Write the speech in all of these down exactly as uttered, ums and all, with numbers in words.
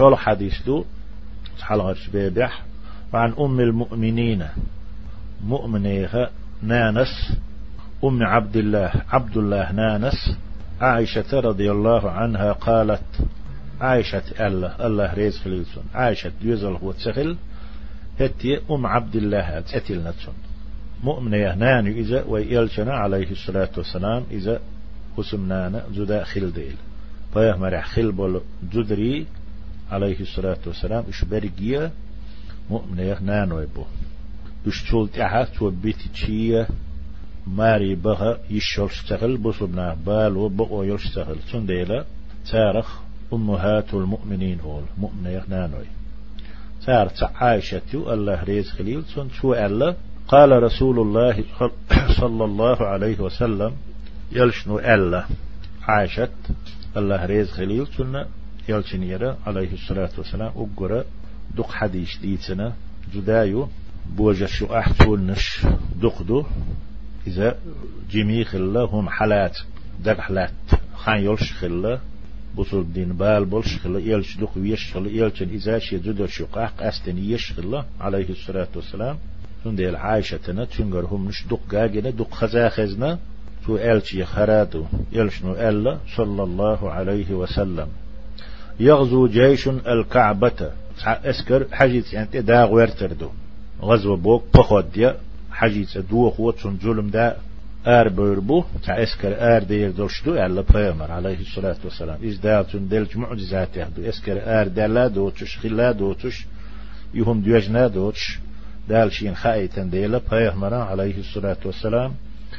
شول حديث دو حلغش بيبح وعن أم المؤمنين مؤمنيها نانس أم عبد الله عبد الله نانس عائشة رضي الله عنها قالت عائشة الله الله ريز خليلسون عائشة يزل وتسخل هتي أم عبد الله أتل نتسون مؤمنة نان إذا ويلشنا عليه الصلاة والسلام إذا قسمنانا زدا خل ديل فيهمر خل بول جدري عليه الصلاة والسلام إش برجية مؤمنة نان ويبو إش تولت أحد توبيت تشية ماري بها يشلشتغل بصبنا بال وبقو يلشتغل سنديلا تارخ أمهات المؤمنين أول مؤمنة نانوي تارخ عائشة الله ريز خليل سن شو ألا قال رسول الله صلى الله عليه وسلم يلشنو ألا عائشة الله ريز خليل سن يلشن يرى عليه الصلاة والسلام أقرأ دق حديث ديتنا جدايو بوجه شو أحتول نش دقدو إذا جميع خلا هم حالات دق حالات خان يلش خلا بصل الدين بال بلش خلا يلش دق ويش خلا يلشن إذا شي جدو شقاق أستن يش خلا عليه الصلاة والسلام سندي العائشة تنا تنقر هم نش دق جاجنا دق خزا خزنا تو ألشي خراتو يلشنو ألا صلى الله عليه وسلم يغزو جيش الكعبة اسكر حجيت يعني دا غيرتردو غزو بوك بخوديا حجيت دو خوتون ظلم دا ار بيربو تاع اسكر ار دير دوشدو على بيامر عليه الصلاة والسلام إز دالتون دلج معجزات يهدو اسكر ار دالا دوتش خلا دوتش يهم ديوجنا دوتش دالشين خايتن ديلا بيامر عليه الصلاة والسلام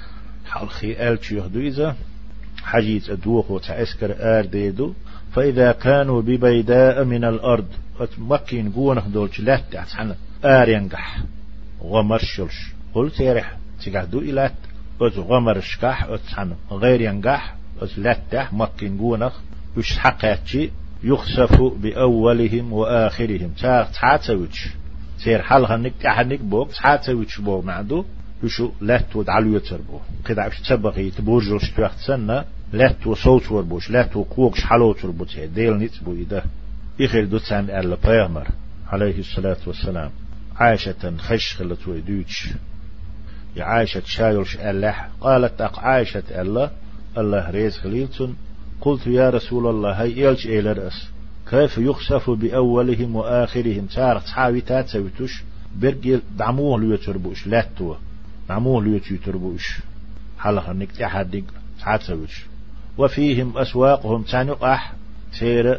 حلخي ألش يهدو إذا حجيت دو خو تاع اسكر ار ديدو فإذا كانوا ببيداء من الأرض مكين قوانه دولش لا تعسحنا آر ينقح غمرشلش قلت يرح تقعدوا إلات أز غمرشكح أتسحنا غير ينقح أز لاتح مكين قوانه وش حقاتشي يخسف بأولهم وآخرهم تحاتسويتش سير حالها نك أحد نك بوك تحاتسويتش بوك معدو وشو لات ودعلو يتربو قد عش تسبقي تبورجلش توقت سنة لات وصوت وربوش لات وقوقش حلوت وربوش ديل نتبو إده إخير دوتسان ألا بيامر عليه الصلاة والسلام عائشة خش خلت ويدوش يا عائشة شايلش ألاح قالت أق عائشة ألا الله ريز خليلتون قلت يا رسول الله هاي إلش إلى رأس كيف يخسف بأولهم وآخرهم سارت حاوي تاتسويتوش برقي دعموه ليتربوش لاتوا دعموه ليتربوش حلقا نكت أحد تاتسويتش وفيهم أسواقهم تانقح سير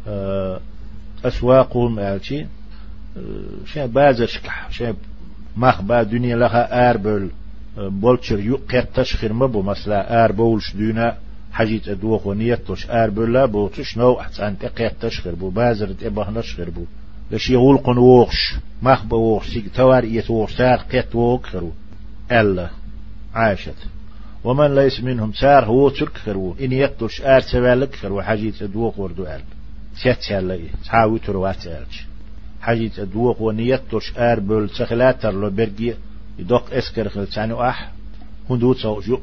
أسواقهم ألشي شيء بازشكح شيء مخ با دنيا لها أربل بولشر يقيت تشخير مبو مثلا أربولش دونا حاجيت أدوخ ونيتوش أربل لا بوتش نوع أنت قيت تشخير بو بازرت إبه نشخير بو لشي يقول قنوخش مخ بوخش سيك تواريت وخش سار قيت وخرو ألا عاشت ومن ليس منهم سار هو ترك خرو إن يتوش آر سوالك خرو حاجيت أدوخ وردو ألب سيتسال تحاوي تروات ألش حاجيت أدوخ ونيتوش آر بول سخلاتر لو برقي يدوق اسكر خلتانو أح هندوت سو جو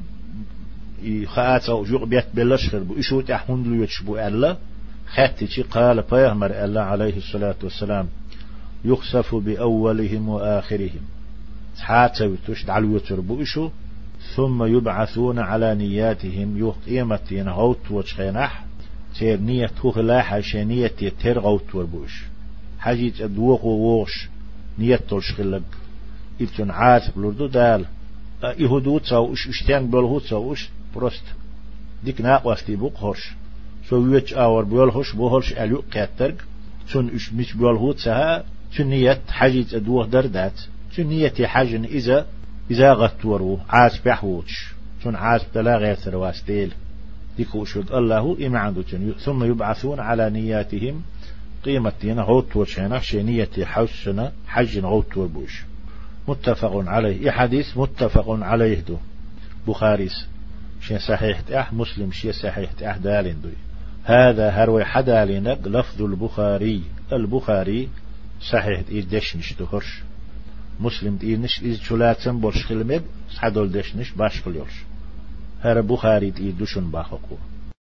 خاات سو جو بيت بلش خربو إشوت أح هندلو يتشبو ألا خاتي قال بيهمر ألا عليه الصلاة والسلام يخسف بأولهم وآخرهم حاتوا تشدعلوا يتربو إشو ثم يبعثون على نياتهم يوق قيمتين غوت وشخينح تير نية تغلاح عشان نية تير غوت وربوش حاجيت أدوق ووش نية تلشخلق إبتن عاتب لردو دال إهدوت ساوش اشتان بلهوت ساوش برست ديك ناقوستي بوقهرش سو يتش آور بيولهش بوهرش أليو قيترق تن إش مش بيولهوت سها تن نية حاجيت أدوق دردات تن نية حاجن إذا إذا غتورو عاتب يحوتش تن عاتب تلا غير ثرواستيل ديكو شد الله إما عنده تن ثم يبعثون على نياتهم قيمتين غوت وشينا شنية حوشنا حج غوت وبوش متفق عليه حديث متفق عليه دو بخاريس شي صحيح أح مسلم شي صحيح أح دالين دوي هذا هروي حدا لنق لفظ البخاري البخاري صحيح إيدش نش دهرش مسلم إيدش إز شلاتن برش خلمب حدول دش نش باش خليرش هر بخاري إيدوشن باخوكو